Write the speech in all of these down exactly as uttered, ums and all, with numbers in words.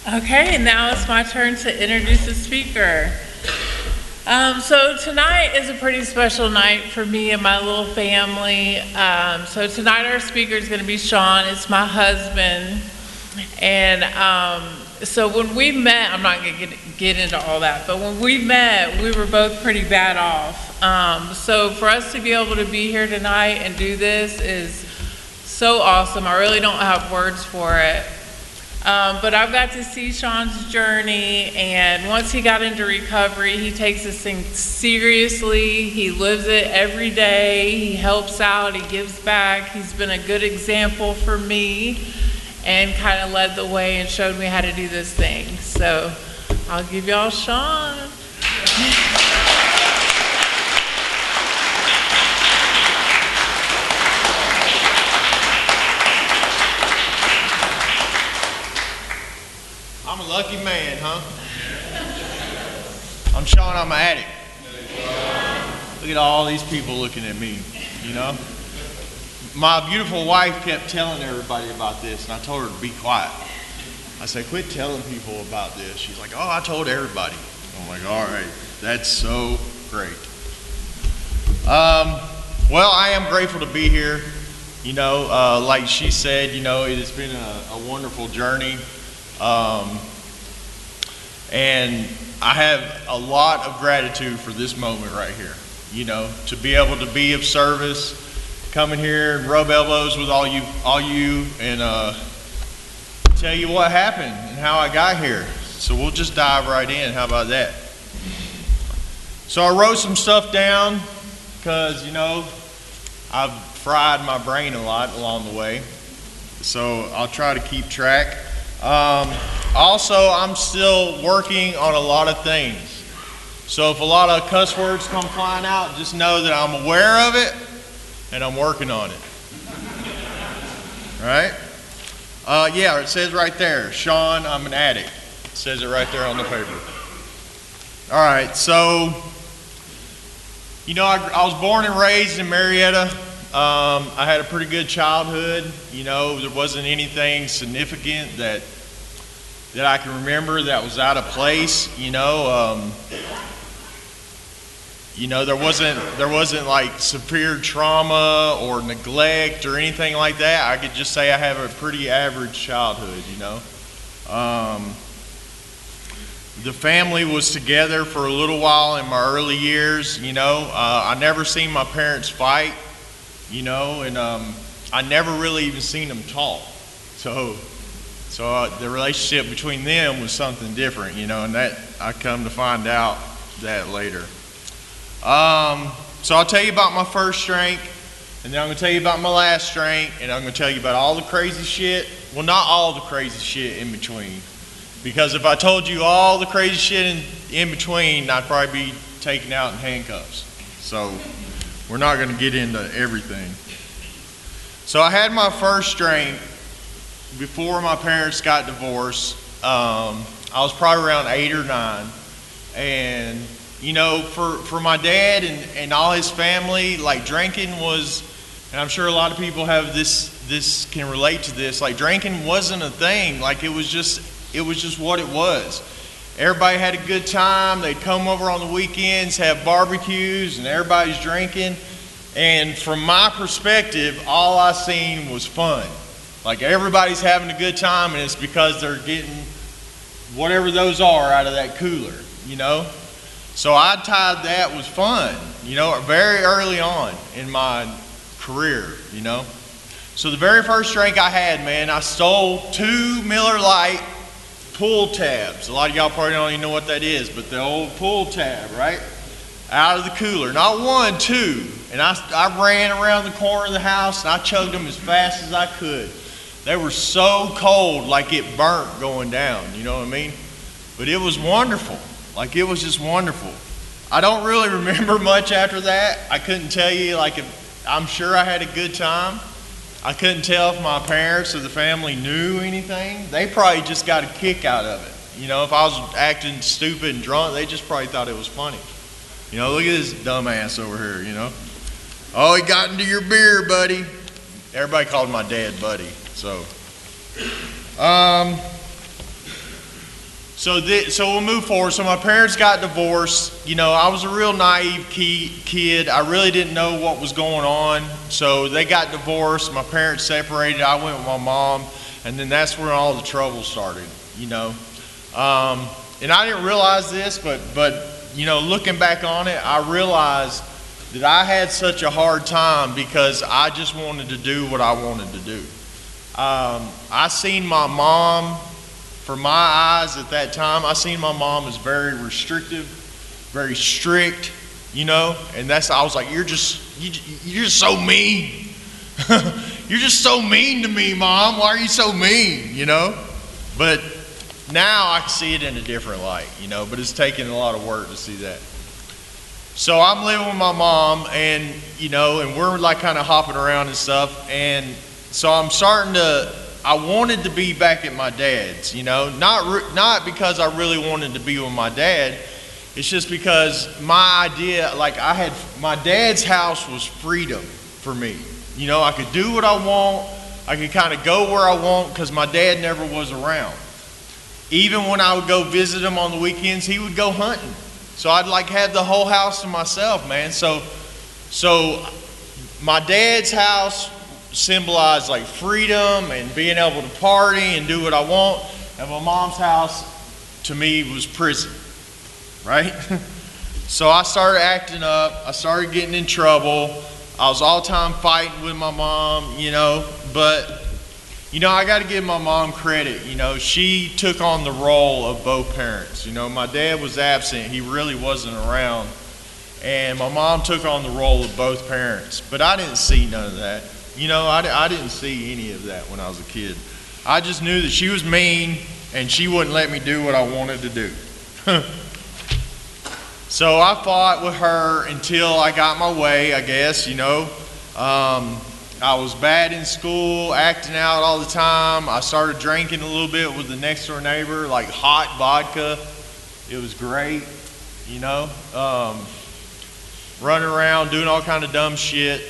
Okay, and now it's my turn to introduce the speaker. Um, so tonight is a pretty special night for me and my little family. Um, so tonight our speaker is going to be Sean. It's my husband. And um, so when we met, I'm not going to get, get into all that, but when we met, we were both pretty bad off. Um, so for us to be able to be here tonight and do this is so awesome. I really don't have words for it. Um, but I've got to see Sean's journey, and once he got into recovery, he takes this thing seriously. He lives it every day. He helps out. He gives back. He's been a good example for me and kind of led the way and showed me how to do this thing. So I'll give y'all Sean. I'm a lucky man, huh? I'm Sean, I'm an addict. Look at all these people looking at me, you know? My beautiful wife kept telling everybody about this, and I told her to be quiet. I said, quit telling people about this. She's like, oh, I told everybody. I'm like, all right, that's so great. Um, well, I am grateful to be here. You know, uh, like she said, you know, it has been a, a wonderful journey. Um, and I have a lot of gratitude for this moment right here, you know, to be able to be of service, come in here and rub elbows with all you, all you, and uh, tell you what happened and how I got here. So we'll just dive right in. How about that? So I wrote some stuff down because, you know, I've fried my brain a lot along the way. So I'll try to keep track. Um, also, I'm still working on a lot of things. So if a lot of cuss words come flying out, just know that I'm aware of it and I'm working on it. Right? Uh, yeah, it says right there, Sean, I'm an addict. It says it right there on the paper. All right, so, you know, I, I was born and raised in Marietta. Um, I had a pretty good childhood. You know, there wasn't anything significant that that I can remember that was out of place. You know, um, you know, there wasn't there wasn't like severe trauma or neglect or anything like that. I could just say I have a pretty average childhood. You know, um, the family was together for a little while in my early years. You know, uh, I never seen my parents fight. You know, and um, I never really even seen them talk. So, so uh, the relationship between them was something different, you know, and that I come to find out that later. Um, so I'll tell you about my first drink, and then I'm going to tell you about my last drink, and I'm going to tell you about all the crazy shit. Well, not all the crazy shit in between, because if I told you all the crazy shit in, in between, I'd probably be taken out in handcuffs. So we're not going to get into everything. So I had my first drink before my parents got divorced. Um, I was probably around eight or nine. And, you know, for, for my dad and, and all his family, like drinking was, and I'm sure a lot of people have this, this can relate to this, like drinking wasn't a thing. Like it was just, it was just what it was. Everybody had a good time. They'd come over on the weekends, have barbecues, and everybody's drinking. And from my perspective, all I seen was fun. Like everybody's having a good time, and it's because they're getting whatever those are out of that cooler, you know? So I tied that with fun, you know, very early on in my career, you know? So the very first drink I had, man, I stole two Miller Lite pull tabs. A lot of y'all probably don't even know what that is, but the old pull tab, right? Out of the cooler. Not one, two. And I, I ran around the corner of the house and I chugged them as fast as I could. They were so cold, like it burnt going down, you know what I mean? But it was wonderful. Like it was just wonderful. I don't really remember much after that. I couldn't tell you, like, if, I'm sure I had a good time. I couldn't tell if my parents or the family knew anything. They probably just got a kick out of it. You know, if I was acting stupid and drunk, they just probably thought it was funny. You know, look at this dumbass over here, you know. Oh, he got into your beer, buddy. Everybody called my dad buddy, so. Um, So th- so we'll move forward. So my parents got divorced. You know, I was a real naive key- kid. I really didn't know what was going on. So they got divorced. My parents separated. I went with my mom, and then that's where all the trouble started. You know, um, and I didn't realize this, but but you know, looking back on it, I realized that I had such a hard time because I just wanted to do what I wanted to do. Um, I seen my mom. For my eyes at that time, I seen my mom as very restrictive, very strict, you know, and that's, I was like, you're just, you, you're just so mean. You're just so mean to me, Mom. Why are you so mean, you know? But now I can see it in a different light, you know, but it's taken a lot of work to see that. So I'm living with my mom, and, you know, and we're like kind of hopping around and stuff, and so I'm starting to, I wanted to be back at my dad's, you know, not re- not because I really wanted to be with my dad. It's just because my idea, like I had, my dad's house was freedom for me. You know, I could do what I want. I could kind of go where I want because my dad never was around. Even when I would go visit him on the weekends, he would go hunting. So I'd like have the whole house to myself, man. So, so my dad's house symbolized like freedom and being able to party and do what I want. And my mom's house to me was prison, right? So I started acting up. I started getting in trouble. I was all the time fighting with my mom, you know, but you know, I got to give my mom credit. You know, she took on the role of both parents. You know, my dad was absent. He really wasn't around. And my mom took on the role of both parents. But I didn't see none of that. You know, I, I didn't see any of that when I was a kid. I just knew that she was mean and she wouldn't let me do what I wanted to do. So I fought with her until I got my way, I guess, you know. Um, I was bad in school, acting out all the time. I started drinking a little bit with the next door neighbor, like hot vodka. It was great, you know. Um, running around, doing all kind of dumb shit.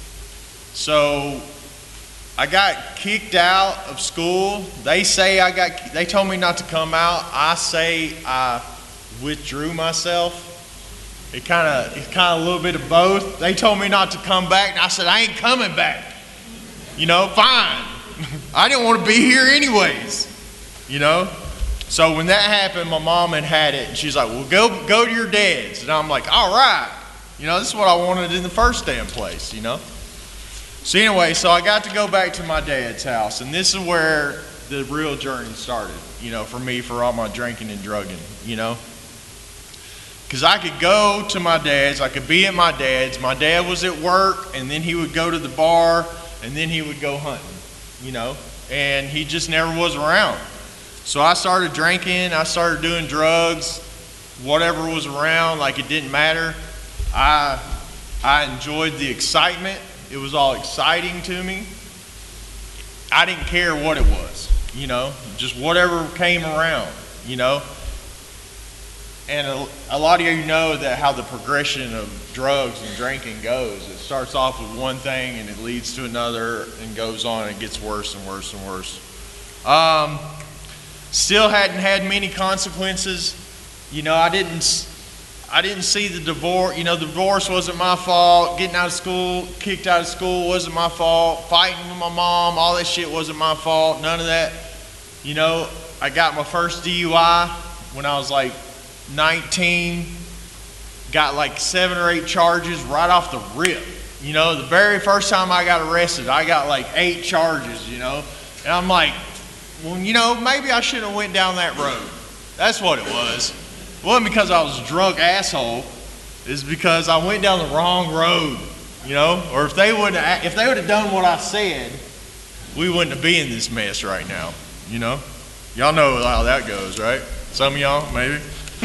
So I got kicked out of school. They say I got, they told me not to come out. I say I withdrew myself. It kind of, it's kind of a little bit of both. They told me not to come back, and I said, I ain't coming back. You know, fine. I didn't want to be here anyways, you know. So when that happened, my mom had had it, and she's like, well, go, go to your dad's. And I'm like, all right. You know, this is what I wanted in the first damn place, you know. So anyway, so I got to go back to my dad's house, and this is where the real journey started, you know, for me, for all my drinking and drugging, you know. Because I could go to my dad's, I could be at my dad's, my dad was at work, and then he would go to the bar, and then he would go hunting, you know, and he just never was around. So I started drinking, I started doing drugs, whatever was around, like it didn't matter. I, I enjoyed the excitement. It was all exciting to me. I didn't care what it was, you know, just whatever came around, you know. And a, a lot of you know that how the progression of drugs and drinking goes. It starts off with one thing and it leads to another and goes on and it gets worse and worse and worse. Um, still hadn't had many consequences. You know, I didn't... I didn't see the divorce, you know, the divorce wasn't my fault. Getting out of school, kicked out of school wasn't my fault. Fighting with my mom, all that shit wasn't my fault. None of that. You know, I got my first D U I when I was like nineteen. Got like seven or eight charges right off the rip. You know, the very first time I got arrested, I got like eight charges, you know. And I'm like, well, you know, maybe I shouldn't have went down that road. That's what it was. It wasn't because I was a drunk asshole. It's because I went down the wrong road, you know. Or if they would have, if they would have done what I said, we wouldn't be in this mess right now, you know. Y'all know how that goes, right? Some of y'all, maybe.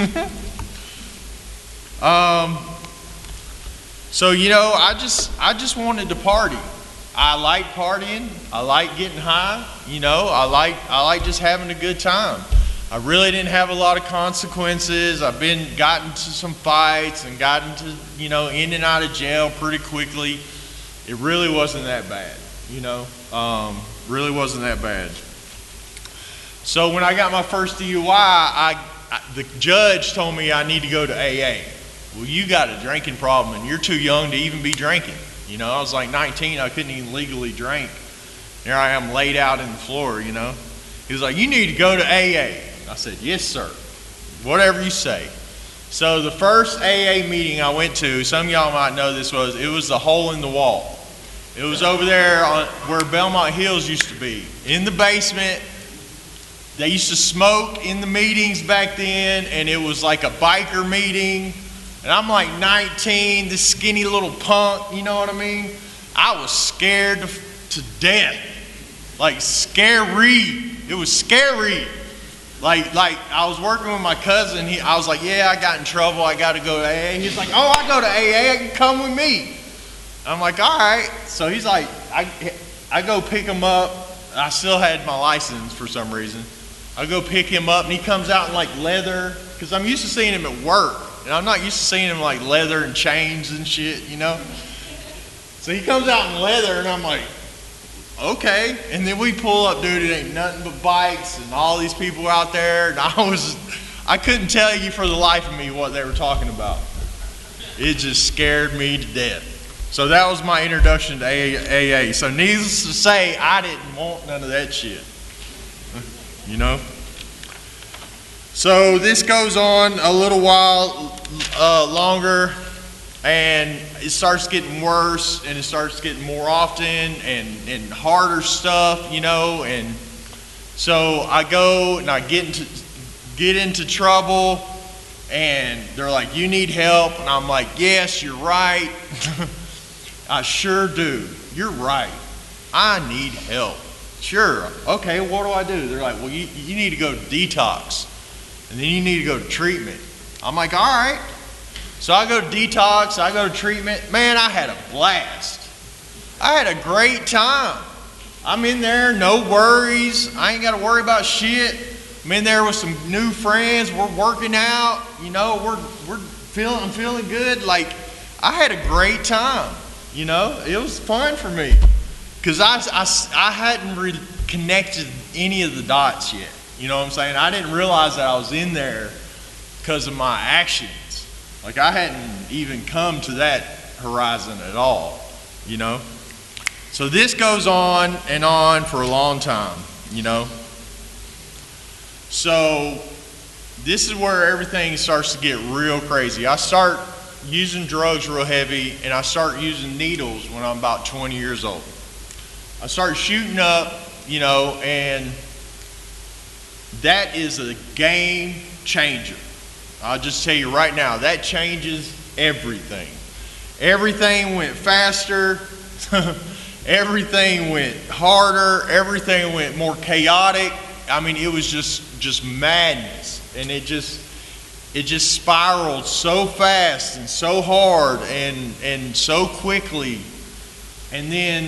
um. So you know, I just, I just wanted to party. I like partying. I like getting high. You know, I like, I like just having a good time. I really didn't have a lot of consequences. I've been gotten into some fights and gotten to, you know, in and out of jail pretty quickly. It really wasn't that bad, you know. Um, really wasn't that bad. So when I got my first D U I, I, I the judge told me I need to go to A A. Well, you got a drinking problem and you're too young to even be drinking. You know, I was like nineteen, I couldn't even legally drink. Here I am laid out in the floor, you know. He was like, you need to go to A A. I said, yes, sir. Whatever you say. So the first A A meeting I went to, some of y'all might know this was, it was the Hole in the Wall. It was over there on, where Belmont Hills used to be. In the basement, they used to smoke in the meetings back then, and it was like a biker meeting. And I'm like nineteen, this skinny little punk, you know what I mean? I was scared to, to death. Like scary. It was scary. Like, like I was working with my cousin. He, I was like, yeah, I got in trouble. I got to go to A A. He's like, oh, I go to A A. I can come with me. I'm like, all right. So he's like, I, I go pick him up. I still had my license for some reason. I go pick him up, and he comes out in like leather, because I'm used to seeing him at work, and I'm not used to seeing him like leather and chains and shit, you know? So he comes out in leather, and I'm like, okay. And then we pull up, dude, it ain't nothing but bikes and all these people out there, and I was, I couldn't tell you for the life of me what they were talking about. It just scared me to death. So that was my introduction to A A. So needless to say, I didn't want none of that shit. You know? So this goes on a little while uh, longer, and it starts getting worse, and it starts getting more often, and, and harder stuff, you know? And so I go and I get into, get into trouble, and they're like, you need help? And I'm like, yes, you're right. I sure do. You're right. I need help. Sure. Okay, what do I do? They're like, well, you, you need to go to detox. And then you need to go to treatment. I'm like, all right. So I go to detox. I go to treatment. Man, I had a blast. I had a great time. I'm in there, no worries. I ain't got to worry about shit. I'm in there with some new friends. We're working out. You know, we're, we're feeling, I'm feeling good. Like, I had a great time. You know, it was fun for me, because I, I, I hadn't really connected any of the dots yet. You know what I'm saying? I didn't realize that I was in there because of my actions. Like, I hadn't even come to that horizon at all, you know? So this goes on and on for a long time, you know? So this is where everything starts to get real crazy. I start using drugs real heavy, and I start using needles when I'm about twenty years old. I start shooting up, you know, and that is a game changer. I'll just tell you right now, that changes everything. Everything went faster, everything went harder, everything went more chaotic. I mean, it was just just madness, and it just It just spiraled so fast and so hard and, and so quickly. And then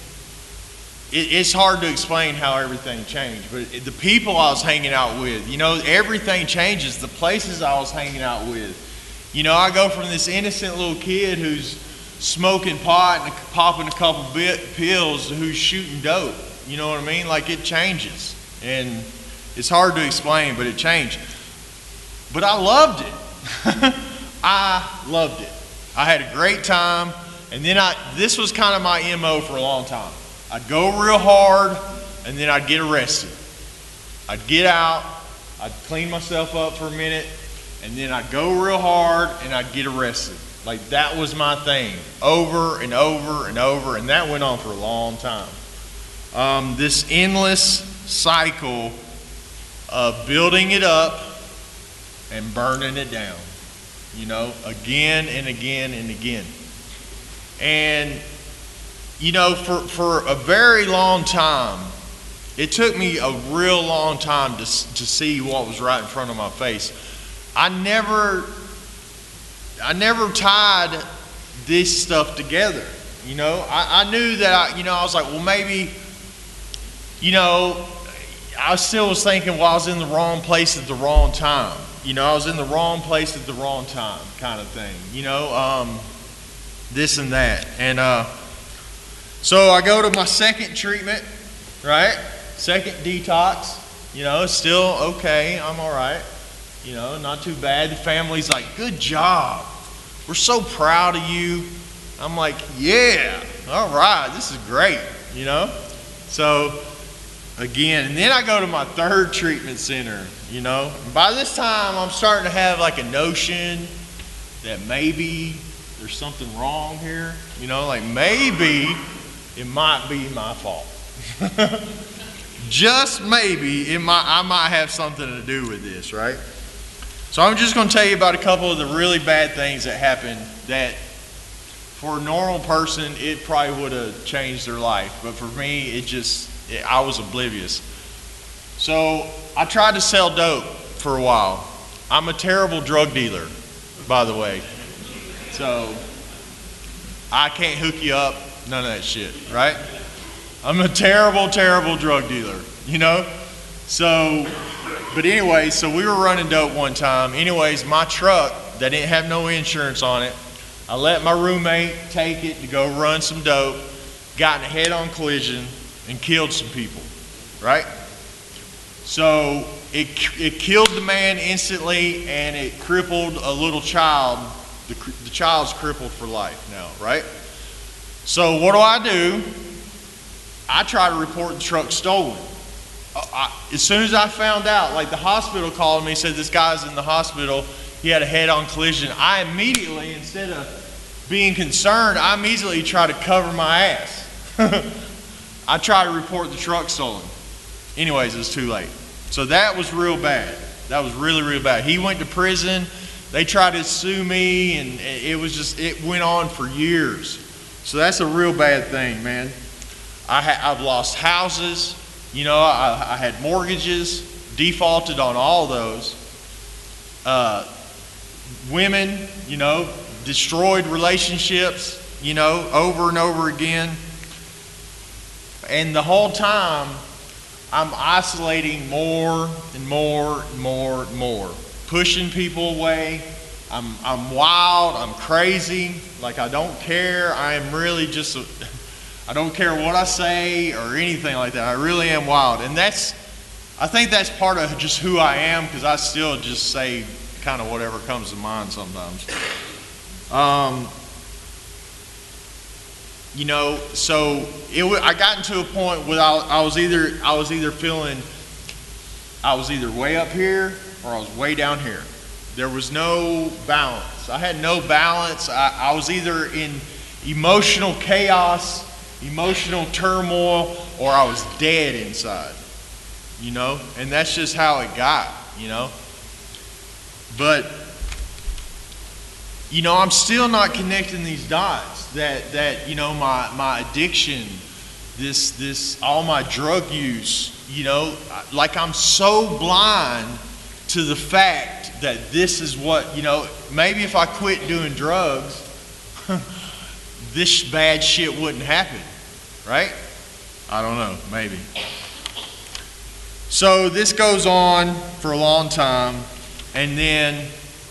it, it's hard to explain how everything changed. But it, the people I was hanging out with, you know, everything changes. The places I was hanging out with. You know, I go from this innocent little kid who's smoking pot and popping a couple bit pills to who's shooting dope. You know what I mean? Like, it changes. And it's hard to explain, but it changed. But I loved it. I loved it. I had a great time. And then I, this was kind of my M O for a long time. I'd go real hard, and then I'd get arrested. I'd get out, I'd clean myself up for a minute, and then I'd go real hard, and I'd get arrested. Like, that was my thing, over and over and over, and that went on for a long time. Um, this endless cycle of building it up and burning it down, you know, again and again and again. And, you know, for, for a very long time, it took me a real long time to, to see what was right in front of my face. I never, I never tied this stuff together, you know. I, I knew that, I, you know, I was like, well, maybe, you know, I still was thinking, well, I was in the wrong place at the wrong time. You know, I was in the wrong place at the wrong time, kind of thing. You know, um, this and that. And uh, so I go to my second treatment, right? Second detox. You know, it's still okay. I'm all right. You know, not too bad. The family's like, good job. We're so proud of you. I'm like, yeah, all right, this is great, you know? So, again, and then I go to my third treatment center, you know? And by this time, I'm starting to have like a notion that maybe there's something wrong here, you know? Like maybe it might be my fault. Just maybe it might, I might have something to do with this, right? So I'm just going to tell you about a couple of the really bad things that happened that for a normal person, it probably would have changed their life. But for me, it just, it, I was oblivious. So I tried to sell dope for a while. I'm a terrible drug dealer, by the way. So I can't hook you up, none of that shit, right? I'm a terrible, terrible drug dealer, you know? So, but anyway, so we were running dope one time. Anyways, my truck that didn't have no insurance on it, I let my roommate take it to go run some dope, got in a head-on collision, and killed some people, right? So it, it killed the man instantly, and it crippled a little child. The, the child's crippled for life now, right? So what do I do? I try to report the truck stolen. I, as soon as I found out, like the hospital called me, said this guy's in the hospital, he had a head-on collision. I immediately, instead of being concerned, I immediately try to cover my ass. I try to report the truck stolen. Anyways, it was too late. So that was real bad. That was really, really bad. He went to prison. They tried to sue me, and it was just, it went on for years. So that's a real bad thing, man. I ha- I've lost houses. You know, I, I had mortgages, defaulted on all those. Uh, women, you know, destroyed relationships, you know, over and over again. And the whole time, I'm isolating more and more and more and more, pushing people away. I'm, I'm wild, I'm crazy, like I don't care. I am really just a, I don't care what I say or anything like that. I really am wild. And that's, I think that's part of just who I am, because I still just say kind of whatever comes to mind sometimes. Um, you know, so it w- I got into a point where I, I was either, I was either feeling, I was either way up here or I was way down here. There was no balance. I had no balance. I, I was either in emotional chaos, emotional turmoil, or I was dead inside, you know, and that's just how it got, you know. But, you know, I'm still not connecting these dots that, that you know, my, my addiction, this, this, all my drug use, you know, like I'm so blind to the fact that this is what, you know, maybe if I quit doing drugs, this bad shit wouldn't happen, right? I don't know, maybe. So this goes on for a long time, and then,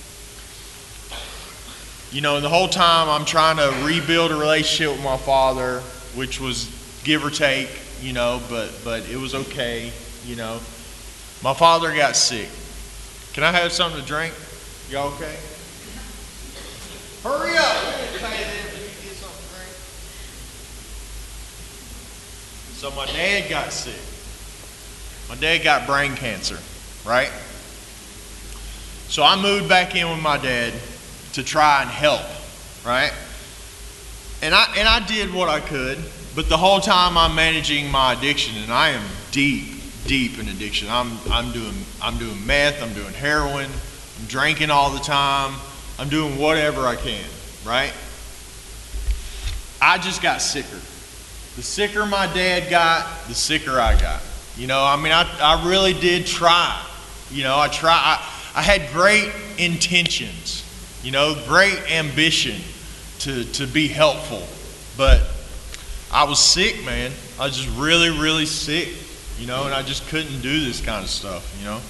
you know, the whole time I'm trying to rebuild a relationship with my father, which was give or take, you know, but but it was okay, you know. My father got sick. Can I have something to drink? Y'all okay? Hurry up! So my dad got sick. My dad got brain cancer, right? So I moved back in with my dad to try and help, right? And I and I did what I could, but the whole time I'm managing my addiction, and I am deep, deep in addiction. I'm I'm doing I'm doing meth, I'm doing heroin, I'm drinking all the time, I'm doing whatever I can, right? I just got sicker. The sicker my dad got, the sicker I got. You know, I mean, I, I really did try. You know, I try. I, I had great intentions, you know, great ambition to, to be helpful. But I was sick, man. I was just really, really sick, you know, and I just couldn't do this kind of stuff, you know.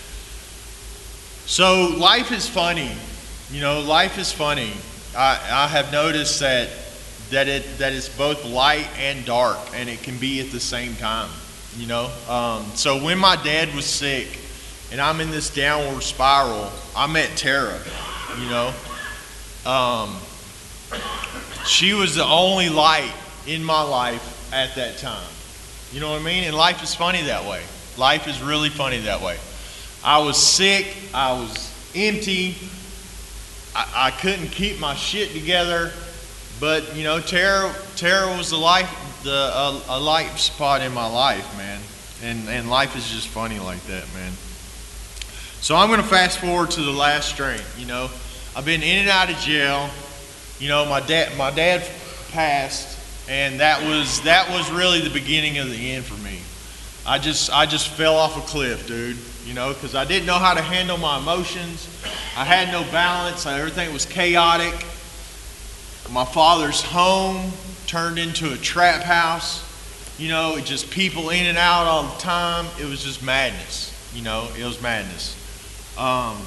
So life is funny. You know, life is funny. I, I have noticed that that it that it's both light and dark, and it can be at the same time. you know. Um, so when my dad was sick and I'm in this downward spiral, I met Tara, you know. Um, she was the only light in my life at that time. You know what I mean? And life is funny that way. Life is really funny that way. I was sick. I was empty. I, I couldn't keep my shit together. But, you know, Tara, Tara was the life, the uh, a light spot in my life, man. And, and life is just funny like that, man. So I'm going to fast forward to the last drink, you know. I've been in and out of jail. You know, my dad, my dad passed, and that was that was really the beginning of the end for me. I just I just fell off a cliff, dude. You know, because I didn't know how to handle my emotions. I had no balance. Everything was chaotic. My father's home turned into a trap house. You know, it just people in and out all the time. It was just madness. You know, it was madness. Um,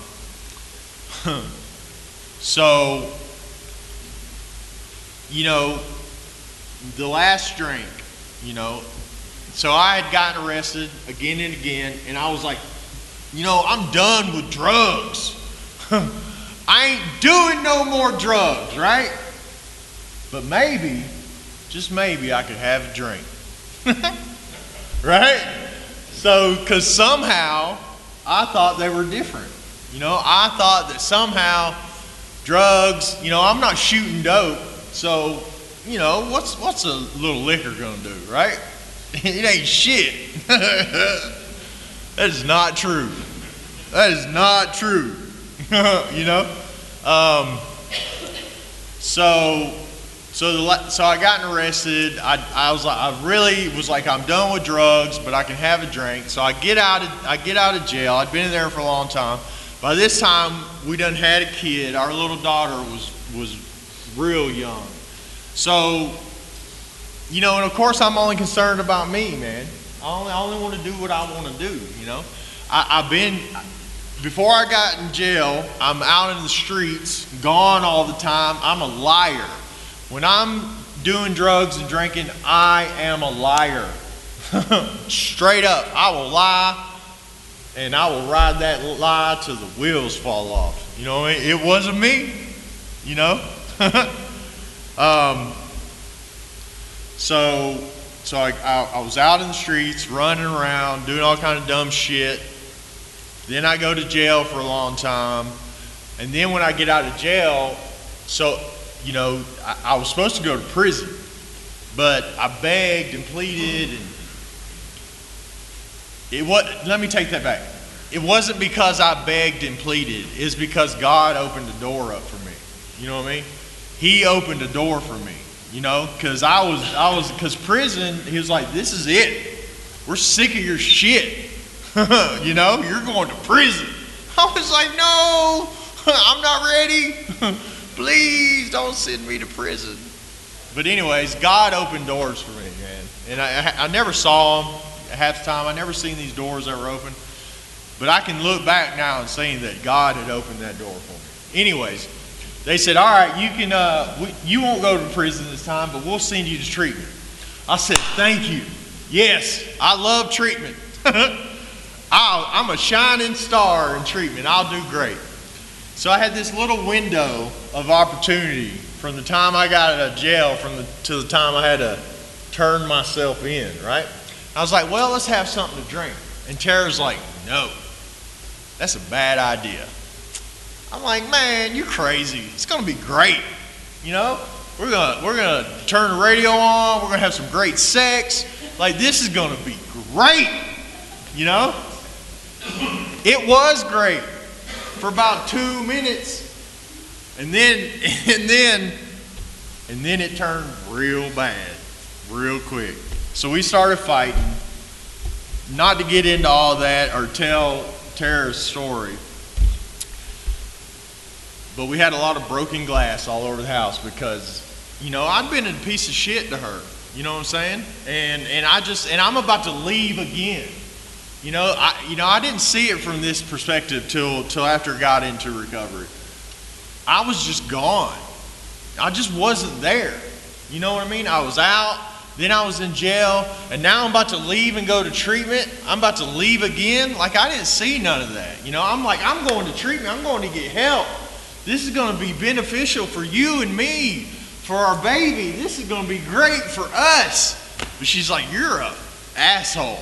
so, you know, the last drink, you know, so I had gotten arrested again and again, and I was like, you know, I'm done with drugs. I ain't doing no more drugs, right? But maybe, just maybe, I could have a drink. Right? So, because somehow I thought they were different. You know, I thought that somehow drugs, you know, I'm not shooting dope, so, you know, what's what's a little liquor gonna do, right? It ain't shit. That is not true. That is not true. You know? Um, so, so, the, so I got arrested. I, I was like, I really was like, I'm done with drugs, but I can have a drink. So I get out of, I get out of jail. I'd been in there for a long time. By this time, we done had a kid. Our little daughter was was real young. So, you know, and of course, I'm only concerned about me, man. I only, I only want to do what I want to do, you know. I, I've been, before I got in jail, I'm out in the streets, gone all the time. I'm a liar. When I'm doing drugs and drinking, I am a liar. Straight up, I will lie, and I will ride that lie till the wheels fall off. You know, it, it wasn't me, you know. um, so, so I, I, I was out in the streets, running around, doing all kind of dumb shit. Then I go to jail for a long time, and then when I get out of jail, so. You know, I, I was supposed to go to prison, but I begged and pleaded, and it was, let me take that back. It wasn't because I begged and pleaded. It's because God opened the door up for me. You know what I mean? He opened the door for me, you know, because I was, I was, because prison, he was like, this is it. We're sick of your shit. You know, you're going to prison. I was like, no, I'm not ready. Please don't send me to prison. But anyways, God opened doors for me, man. And I, I never saw them half the time. I never seen these doors that were open. But I can look back now and see that God had opened that door for me. Anyways, they said, all right, you can, uh, we, you won't go to prison this time, but we'll send you to treatment. I said, thank you. Yes, I love treatment. I'll, I'm a shining star in treatment. I'll do great. So I had this little window of opportunity from the time I got out of jail from the, to the time I had to turn myself in, right? I was like, well, let's have something to drink. And Tara's like, no, that's a bad idea. I'm like, man, you're crazy. It's gonna be great. You know, we're gonna we're gonna turn the radio on. We're gonna have some great sex. Like, this is gonna be great. You know, it was great for about two minutes, and then and then and then it turned real bad, real quick. So we started fighting. Not to get into all that or tell Tara's story, but we had a lot of broken glass all over the house because, you know, I'd been a piece of shit to her. You know what I'm saying? And and I just and I'm about to leave again. You know, I you know I didn't see it from this perspective till till after I got into recovery. I was just gone. I just wasn't there. You know what I mean? I was out. then I was in jail, and now I'm about to leave and go to treatment. I'm about to leave again. Like, I didn't see none of that. You know, I'm like, I'm going to treatment. I'm going to get help. This is going to be beneficial for you and me, for our baby. This is going to be great for us. But she's like, you're a asshole.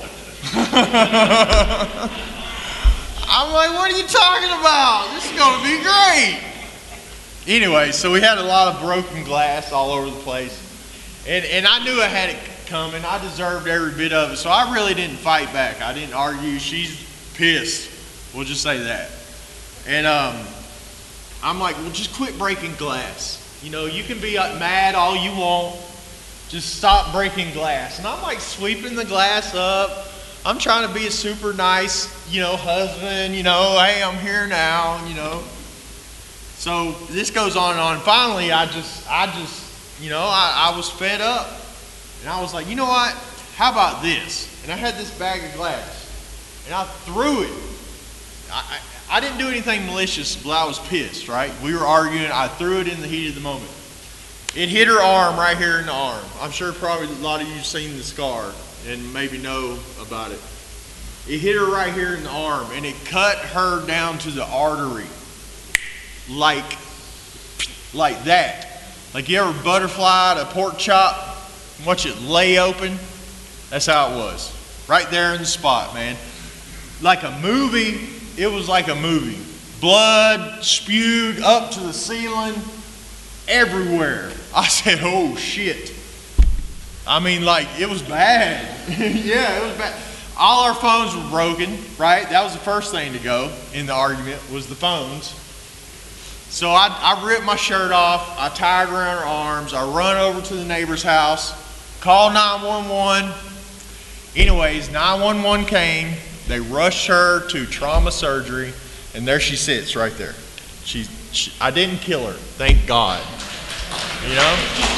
I'm like, what are you talking about? This is going to be great. Anyway, so we had a lot of broken glass all over the place. And, and I knew I had it coming. I deserved every bit of it. So I really didn't fight back. I didn't argue. She's pissed. We'll just say that. And um, I'm like, well, just quit breaking glass. You know, you can be mad all you want. Just stop breaking glass. And I'm like sweeping the glass up. I'm trying to be a super nice, you know, husband. You know, hey, I'm here now, you know. So this goes on and on. Finally, I just, I just, you know, I, I was fed up. And I was like, you know what? How about this? And I had this bag of glass. And I threw it. I, I, I didn't do anything malicious, but I was pissed, right? We were arguing. I threw it in the heat of the moment. It hit her arm right here in the arm. I'm sure probably a lot of you have seen the scar and maybe know about it. It hit her right here in the arm, and it cut her down to the artery. Like, like that. Like you ever butterflied a pork chop and watch it lay open? That's how it was. Right there in the spot, man. Like a movie, it was like a movie. Blood spewed up to the ceiling, everywhere. I said, oh shit. I mean, like, it was bad. Yeah, it was bad. All our phones were broken, right? That was the first thing to go in the argument, was the phones. So I, I ripped my shirt off, I tied around her arms, I run over to the neighbor's house, called nine one one. Anyways, nine one one came, they rushed her to trauma surgery, and there she sits right there. She, she, I didn't kill her, thank God. You know?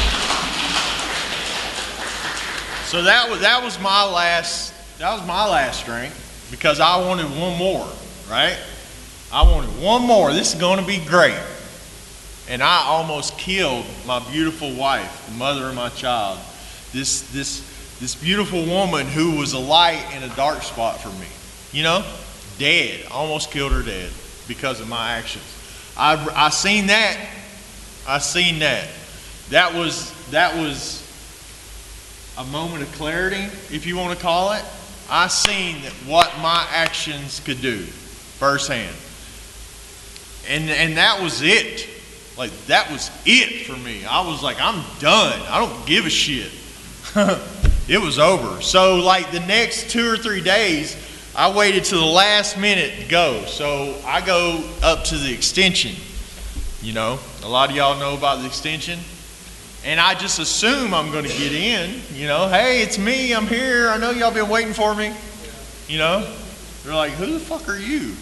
So that was, that was my last, that was my last drink, because I wanted one more, right? I wanted one more. This is going to be great. And I almost killed my beautiful wife, the mother of my child. This, this, this beautiful woman who was a light in a dark spot for me. You know, dead. Almost killed her dead because of my actions. I, I seen that. I seen that. That was, that was a moment of clarity, if you want to call it. I seen that what my actions could do firsthand. And and that was it. Like, that was it for me. I was like, I'm done. I don't give a shit. It was over. So, like, the next two or three days, I waited to the last minute to go. So, I go up to the extension. You know, a lot of y'all know about the extension. And I just assume I'm going to get in. You know, hey, it's me. I'm here. I know y'all been waiting for me. You know, they're like, who the fuck are you?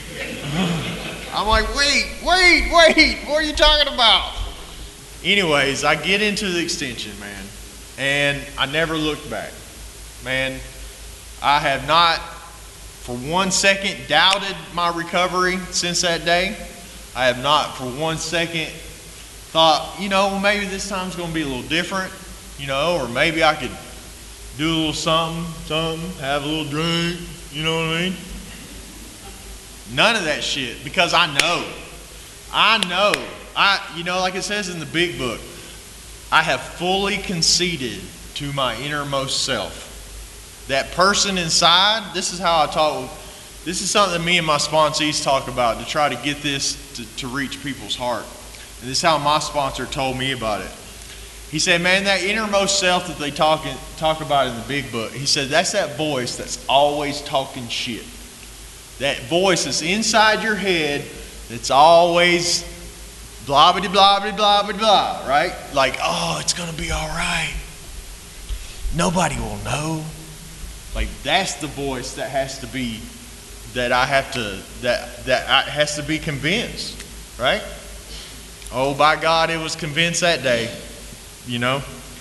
I'm like, wait, wait, wait, what are you talking about? Anyways, I get into the extension, man, and I never looked back. Man, I have not for one second doubted my recovery since that day. I have not for one second thought, you know, well, maybe this time's going to be a little different, you know, or maybe I could do a little something, something, have a little drink, you know what I mean? None of that shit, because I know, I know, I, you know, like it says in the big book, I have fully conceded to my innermost self. That person inside, this is how I talk, this is something that me and my sponsees talk about to try to get this to, to reach people's heart. And this is how my sponsor told me about it. He said, man, that innermost self that they talk, talk about in the big book, he said, that's that voice that's always talking shit. That voice that's inside your head that's always blah, blah, blah, blah, blah, blah, right? Like, oh, it's going to be all right. Nobody will know. Like, that's the voice that has to be, that I have to, that, that I, has to be convinced, right? Oh, by God, it was convinced that day, you know?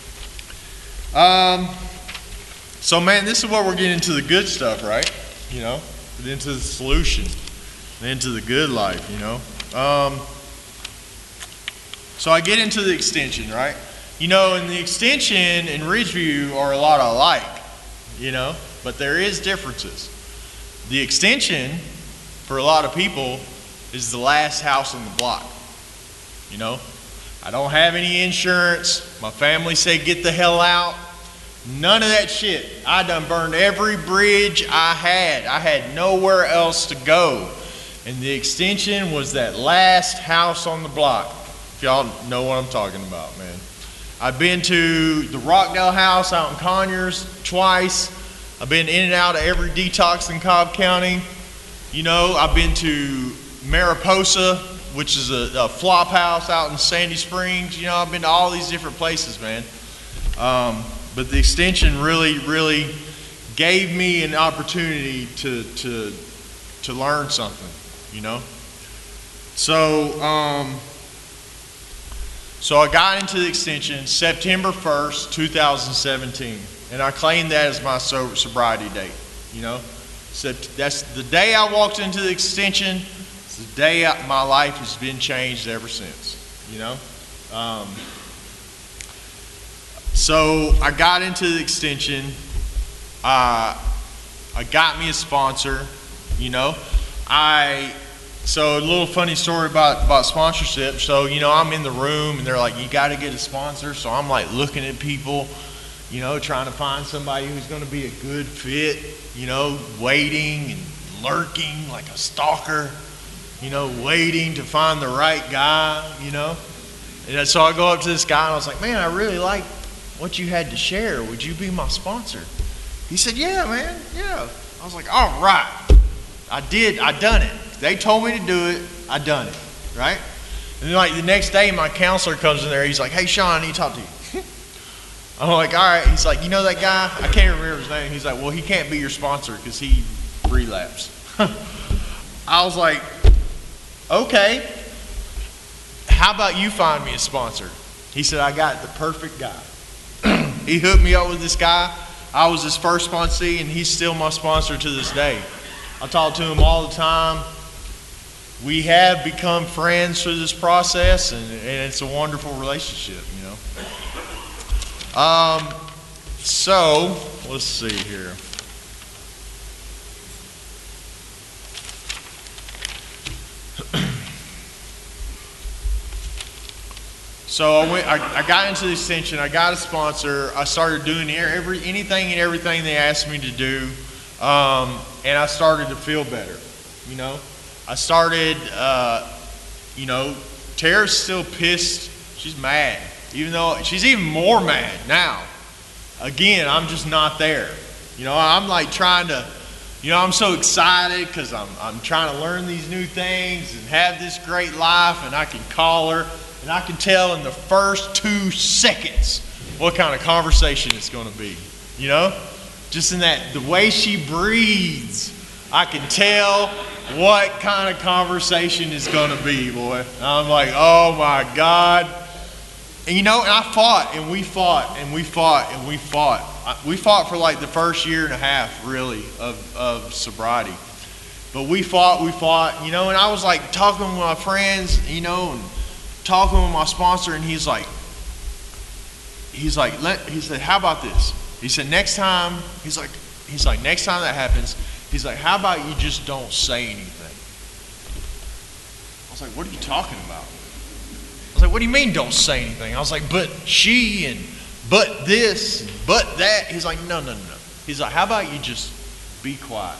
Um, so, man, this is what we're getting into the good stuff, right? You know? Into the solution, into the good life, you know. Um, so I get into the extension, right? you know, and the extension and Ridgeview are a lot alike, you know, but there is differences. The extension, for a lot of people, is the last house on the block, you know. I don't have any insurance. My family said get the hell out. None of that shit. I done burned every bridge I had. I had nowhere else to go. And the extension was that last house on the block. If y'all know what I'm talking about, man. I've been to the Rockdale house out in Conyers twice. I've been in and out of every detox in Cobb County. You know, I've been to Mariposa, which is a, a flop house out in Sandy Springs. You know, I've been to all these different places, man. Um, but the extension really, really gave me an opportunity to to to learn something, you know. So, um, so I got into the extension September first, two thousand seventeen, and I claimed that as my so- sobriety date, you know. So that's the day I walked into the extension. It's the day I, my life has been changed ever since, you know. Um, so I got into the extension. Uh, I got me a sponsor, you know. I so a little funny story about about sponsorship. So you know, I'm in the room and they're like, "You got to get a sponsor." So I'm like looking at people, you know, trying to find somebody who's going to be a good fit, you know, waiting and lurking like a stalker, you know, waiting to find the right guy, you know. And so I go up to this guy and I was like, "Man, I really like what you had to share. Would you be my sponsor?" He said, "Yeah, man, yeah." I was like, "All right, I did, I done it. They told me to do it, I done it, right?" And then like the next day, my counselor comes in there. He's like, "Hey, Sean, I need to talk to you." I'm like, "All right." He's like, "You know that guy? I can't remember his name." He's like, "Well, he can't be your sponsor because he relapsed." I was like, "Okay. How about you find me a sponsor?" He said, "I got the perfect guy." He hooked me up with this guy. I was his first sponsee, and he's still my sponsor to this day. I talk to him all the time. We have become friends through this process, and, and it's a wonderful relationship, you know. Um, so, let's see here. So I went. I, I got into the extension. I got a sponsor. I started doing every anything and everything they asked me to do, um, and I started to feel better. You know, I started. Uh, you know, Tara's still pissed. She's mad, even though she's even more mad now. Again, I'm just not there. You know, I'm like trying to. You know, I'm so excited because I'm I'm trying to learn these new things and have this great life, and I can call her. And I can tell in the first two seconds what kind of conversation it's going to be. You know? Just in that, the way she breathes, I can tell what kind of conversation it's going to be, boy. And I'm like, oh my God. And you know, and I fought, and we fought, and we fought, and we fought. We fought for like the first year and a half, really, of, of sobriety. But we fought, we fought, you know, and I was like talking with my friends, you know, and talking with my sponsor, and he's like, he's like, let, he said, "How about this?" He said, "Next time," he's like, he's like, "next time that happens," he's like, "how about you just don't say anything?" I was like, "What are you talking about?" I was like, "What do you mean don't say anything?" I was like, "But she and but this, and but that." He's like, "No, no, no, no." He's like, "How about you just be quiet?"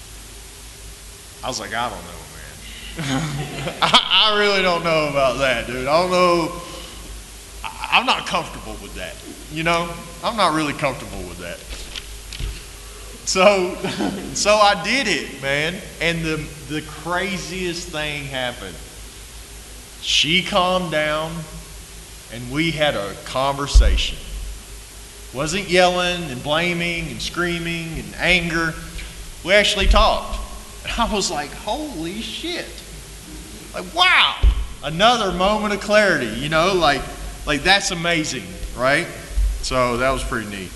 I was like, "I don't know, man." I, I really don't know about that, dude. I don't know. I, I'm not comfortable with that. You know, I'm not really comfortable with that. So, so I did it, man. And the the craziest thing happened. She calmed down, and we had a conversation. Wasn't yelling and blaming and screaming and anger. We actually talked. And I was like, holy shit. Like, wow, another moment of clarity, you know, like, like that's amazing, right? So that was pretty neat.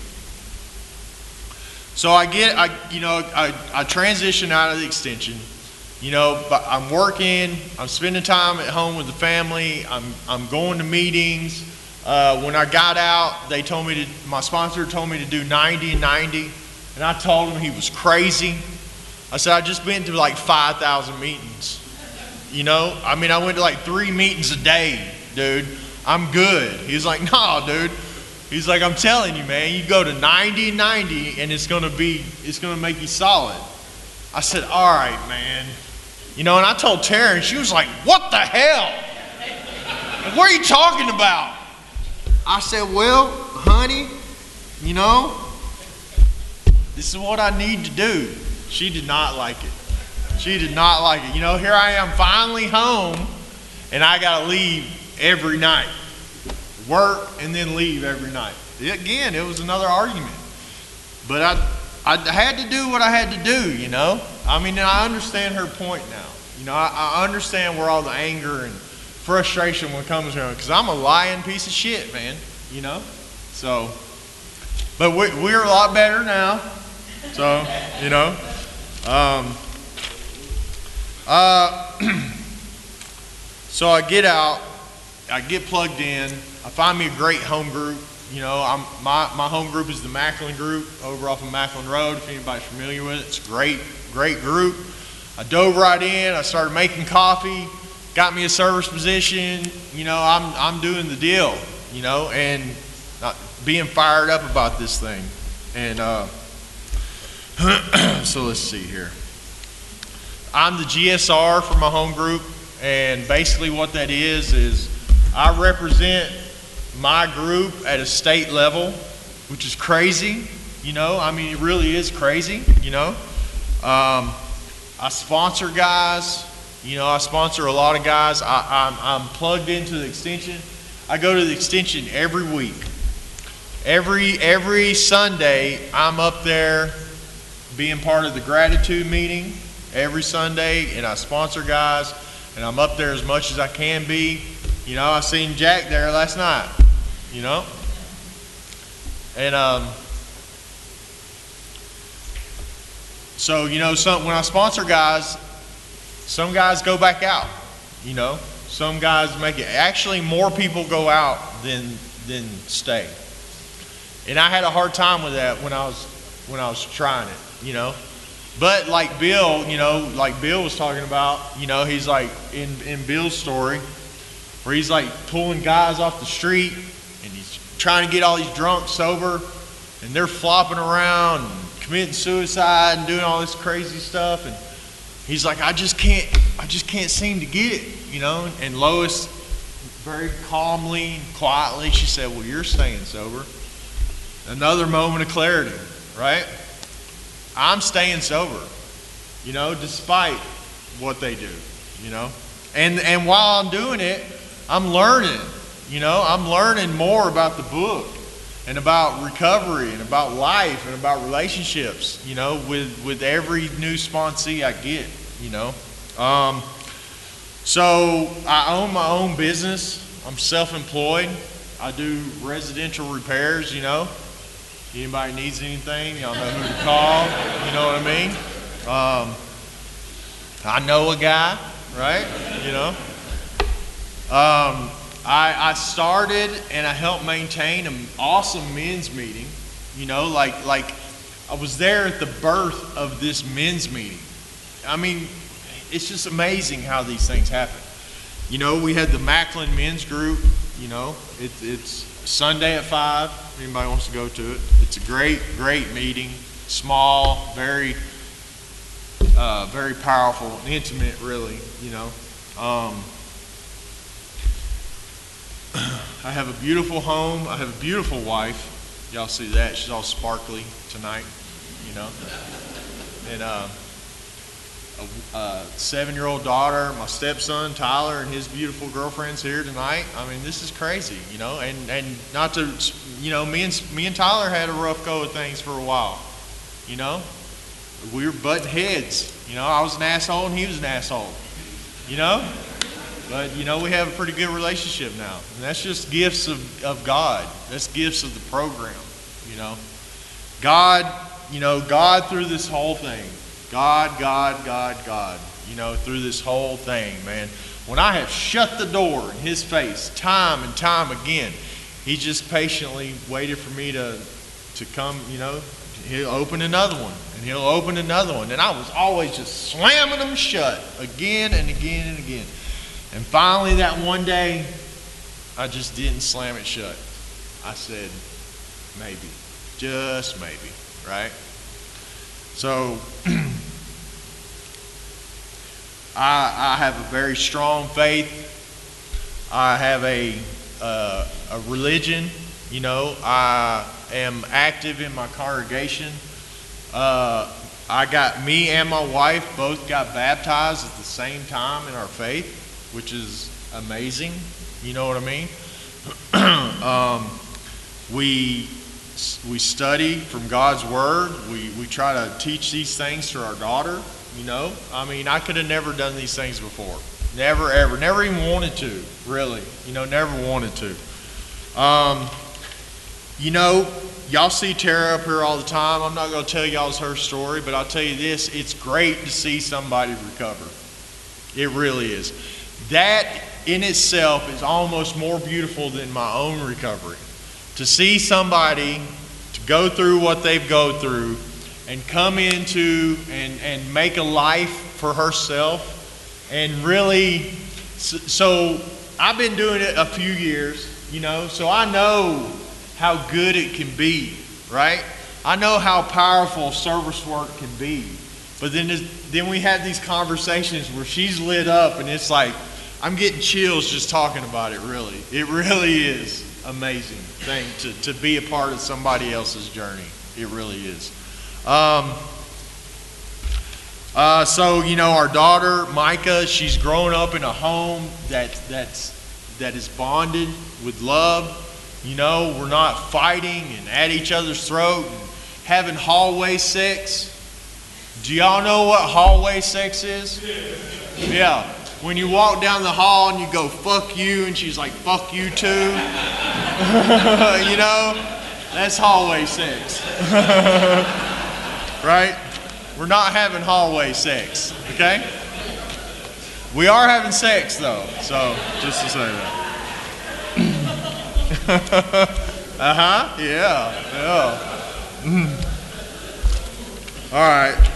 So I get, I, you know, I, I transition out of the extension, you know, but I'm working, I'm spending time at home with the family, I'm, I'm going to meetings, Uh, when I got out, they told me to, my sponsor told me to do ninety and ninety, and I told him he was crazy. I said, I just been to like five thousand meetings. You know, I mean, I went to like three meetings a day, dude. I'm good. He was like, no, dude. He's like, I'm telling you, man, you go to ninety and ninety, and it's gonna be, it's gonna make you solid. I said, all right, man. You know, and I told Tara, and she was like, what the hell? What are you talking about? I said, well, honey, you know, this is what I need to do. She did not like it. She did not like it. You know, here I am finally home, and I got to leave every night. Work and then leave every night. Again, it was another argument. But I, I had to do what I had to do, you know. I mean, I understand her point now. You know, I, I understand where all the anger and frustration when it comes around, because I'm a lying piece of shit, man, you know. So, but we, we're a lot better now. So, you know. Um, uh, so I get out, I get plugged in, I find me a great home group. You know, I'm, my, my home group is the Macklin group over off of Macklin Road, if anybody's familiar with it. It's a great, great group. I dove right in, I started making coffee, got me a service position. You know, I'm, I'm doing the deal, you know, and not being fired up about this thing. And uh, so let's see here. I'm the G S R for my home group, and basically what that is is I represent my group at a state level, which is crazy, you know. I mean, it really is crazy, you know. Um, I sponsor guys, you know. I sponsor a lot of guys. I, I'm, I'm plugged into the extension. I go to the extension every week. Every every Sunday, I'm up there being part of the gratitude meeting every Sunday, and I sponsor guys, and I'm up there as much as I can be. You know, I seen Jack there last night, you know. And um, so, you know, some, when I sponsor guys, some guys go back out, you know. Some guys make it. Actually, more people go out than than stay. And I had a hard time with that when I was when I was trying it, you know. But like Bill, you know, like Bill was talking about, you know, he's like in, in Bill's story, where he's like pulling guys off the street and he's trying to get all these drunks sober, and they're flopping around and committing suicide and doing all this crazy stuff. And he's like, I just can't, I just can't seem to get it, you know. And Lois, very calmly and quietly, she said, well, you're staying sober. Another moment of clarity, right? I'm staying sober, you know, despite what they do, you know. And and while I'm doing it, I'm learning, you know. I'm learning more about the book and about recovery and about life and about relationships, you know, with, with every new sponsee I get, you know. Um, so I own my own business. I'm self-employed. I do residential repairs, you know. Anybody needs anything, y'all know who to call, you know what I mean? Um, I know a guy, right? You know? Um, I, I started and I helped maintain an awesome men's meeting, you know, like, like I was there at the birth of this men's meeting. I mean, it's just amazing how these things happen. You know, we had the Macklin men's group, you know, it, it's Sunday at five. Anybody wants to go to it. It's a great, great meeting. Small, very, uh, very powerful, intimate, really. You know, um, I have a beautiful home. I have a beautiful wife. Y'all see that? She's all sparkly tonight. You know, and uh, a, a seven-year-old daughter. My stepson Tyler and his beautiful girlfriend's here tonight. I mean, this is crazy. You know, and and not to. You know, me and me and Tyler had a rough go of things for a while. You know, we were butting heads. You know, I was an asshole and he was an asshole. You know, but you know, we have a pretty good relationship now, and that's just gifts of, of God. That's gifts of the program. You know, God. You know, God through this whole thing. God, God, God, God. You know, through this whole thing, man. When I have shut the door in His face time and time again, he just patiently waited for me to, to come, you know, he'll open another one, and he'll open another one. And I was always just slamming them shut again and again and again. And finally that one day, I just didn't slam it shut. I said, maybe, just maybe, right? So, I, I have a very strong faith. I have a, uh, a religion, you know. I am active in my congregation. Uh, I got, me and my wife both got baptized at the same time in our faith, which is amazing. You know what I mean? um, we we study from God's Word. We, we try to teach these things to our daughter, you know. I mean, I could have never done these things before. Never, ever. Never even wanted to, really. You know, never wanted to. Um, you know, y'all see Tara up here all the time. I'm not going to tell y'all's her story, but I'll tell you this. It's great to see somebody recover. It really is. That in itself is almost more beautiful than my own recovery. To see somebody to go through what they've gone through and come into and, and make a life for herself and really, so, so I've been doing it a few years, you know, so I know how good it can be, right? I know how powerful service work can be. But then, then we have these conversations where she's lit up and it's like, I'm getting chills just talking about it, really. It really is amazing thing to, to be a part of somebody else's journey. It really is. Um, uh, so, you know, our daughter, Micah, she's grown up in a home that, that's, that is bonded with love. You know, we're not fighting and at each other's throat and having hallway sex. Do y'all know what hallway sex is? Yeah. When you walk down the hall and you go, fuck you, and she's like, fuck you too. You know, that's hallway sex. Right? We're not having hallway sex, okay? We are having sex though, so just to say that. Uh-huh, yeah, yeah. All right.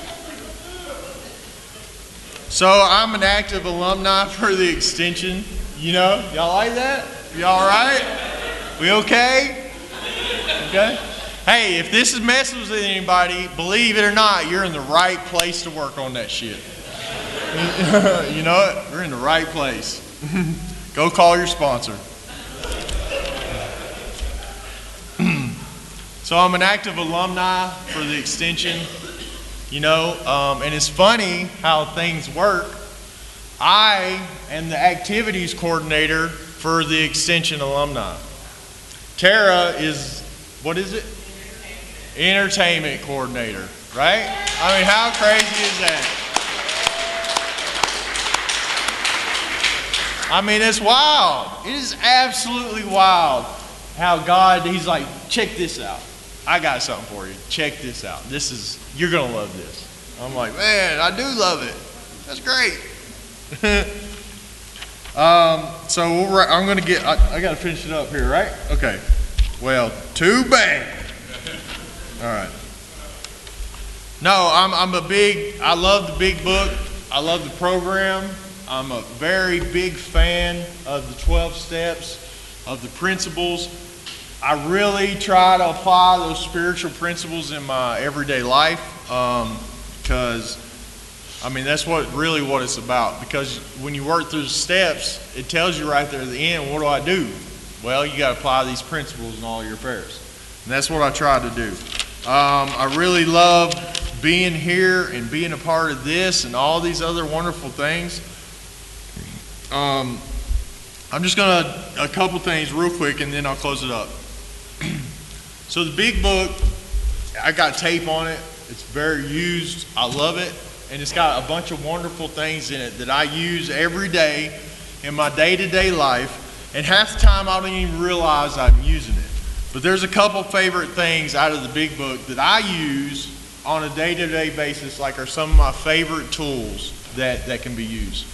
So I'm an active alumni for the extension, you know. Y'all like that? Y'all all right? We okay? Okay? Hey, if this is messing with anybody, believe it or not, you're in the right place to work on that shit. You know what? We're in the right place. Go call your sponsor. So I'm an active alumni for the extension. You know, um, and it's funny how things work. I am the activities coordinator for the extension alumni. Tara is, what is it? Entertainment, Entertainment coordinator, right? I mean, how crazy is that? I mean, it's wild. It is absolutely wild how God, he's like, check this out. I got something for you. Check this out. This is, you're going to love this. I'm like, man, I do love it. That's great. um, so we'll, I'm going to get, I, I got to finish it up here, right? Okay. Well, too bad. All right. No, I'm, I'm a big, I love the big book. I love the program. I'm a very big fan of the twelve steps, of the principles. I really try to apply those spiritual principles in my everyday life because, um, I mean, that's what really what it's about. Because when you work through the steps, it tells you right there at the end, what do I do? Well, you got to apply these principles in all your affairs. And that's what I try to do. Um, I really love being here and being a part of this and all these other wonderful things. Um, I'm just going to, a couple things real quick and then I'll close it up. So the big book, I got tape on it. It's very used. I love it. And it's got a bunch of wonderful things in it that I use every day in my day-to-day life. And half the time I don't even realize I'm using it. But there's a couple favorite things out of the big book that I use on a day-to-day basis, like are some of my favorite tools that, that can be used.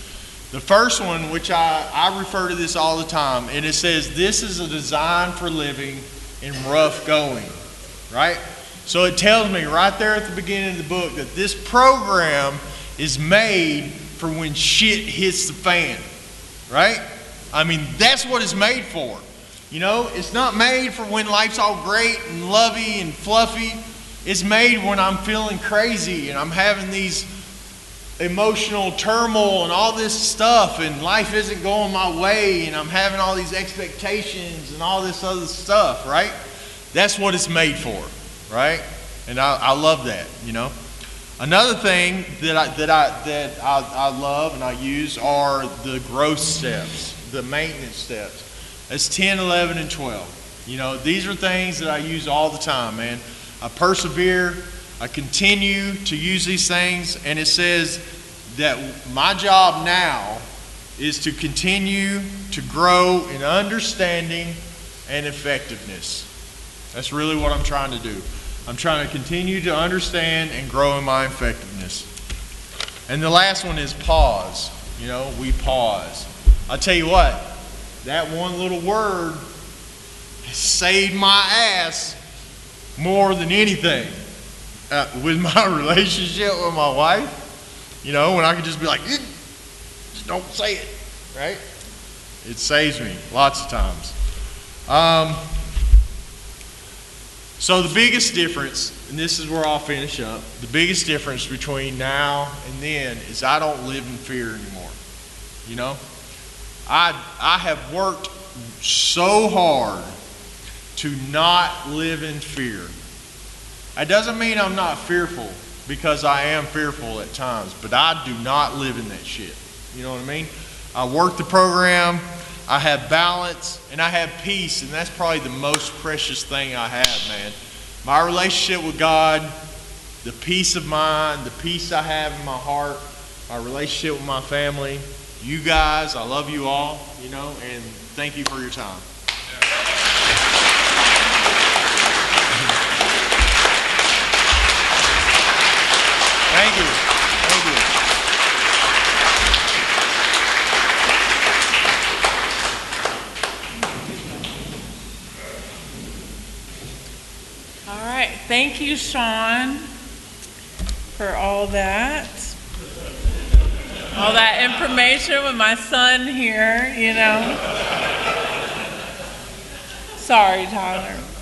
The first one, which I, I refer to this all the time, and it says, this is a design for living in rough going, right? So it tells me right there at the beginning of the book that this program is made for when shit hits the fan, right? I mean, that's what it's made for. You know, it's not made for when life's all great and lovey and fluffy. It's made when I'm feeling crazy and I'm having these emotional turmoil and all this stuff and life isn't going my way and I'm having all these expectations and all this other stuff, right? That's what it's made for, right? And I, I love that, you know. Another thing that I that I that I, I love and I use are the growth steps, the maintenance steps. That's ten, eleven, and twelve. You know, these are things that I use all the time, man. I persevere, I continue to use these things, and it says that my job now is to continue to grow in understanding and effectiveness. That's really what I'm trying to do. I'm trying to continue to understand and grow in my effectiveness. And the last one is pause. You know, we pause. I'll tell you what, that one little word has saved my ass more than anything. Uh, with my relationship with my wife, you know, when I could just be like, just don't say it, right? It saves me lots of times. Um, so the biggest difference, and this is where I'll finish up, the biggest difference between now and then is I don't live in fear anymore. You know, I I have worked so hard to not live in fear. That doesn't mean I'm not fearful, because I am fearful at times, but I do not live in that shit. You know what I mean? I work the program, I have balance, and I have peace, and that's probably the most precious thing I have, man. My relationship with God, the peace of mind, the peace I have in my heart, my relationship with my family, you guys, I love you all, you know, and thank you for your time. Thank you. Thank you. All right. Thank you, Sean, for all that. All that information with my son here, you know. Sorry, Tyler.